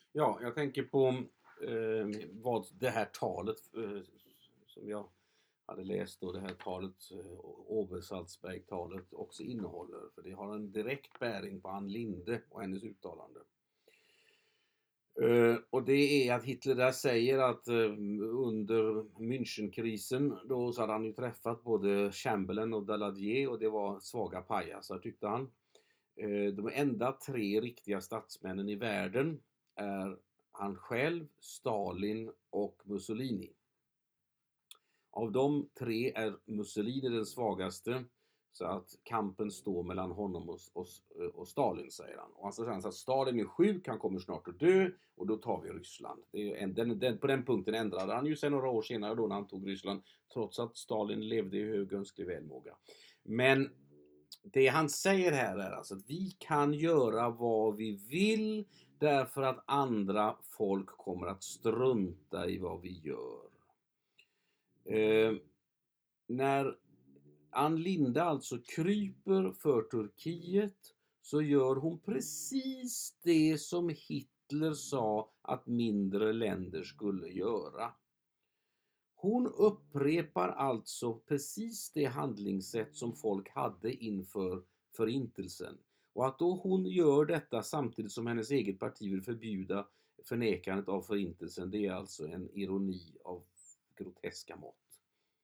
Ja, jag tänker på vad det här talet som jag hade läst då, det här talet, Obersalzberg-talet också innehåller. För det har en direkt bäring på Ann Linde och hennes uttalande. Och det är att Hitler där säger att under Münchenkrisen då så hade han ju träffat både Chamberlain och Daladier och det var svaga pajasar tyckte han. De enda 3 riktiga statsmännen i världen är han själv, Stalin och Mussolini. Av de 3 är Mussolini den svagaste, så att kampen står mellan honom och Stalin, säger han. Och han säger att Stalin är sjuk, han kommer snart att dö och då tar vi Ryssland. På den punkten ändrade han ju sen några år senare då när han tog Ryssland, trots att Stalin levde i hög önsklig välmåga. Men det han säger här är alltså att vi kan göra vad vi vill därför att andra folk kommer att strunta i vad vi gör. När Ann Linde alltså kryper för Turkiet så gör hon precis det som Hitler sa att mindre länder skulle göra. Hon upprepar alltså precis det handlingssätt som folk hade inför förintelsen. Och att då hon gör detta samtidigt som hennes eget parti vill förbjuda förnekandet av förintelsen, det är alltså en ironi av groteska mått.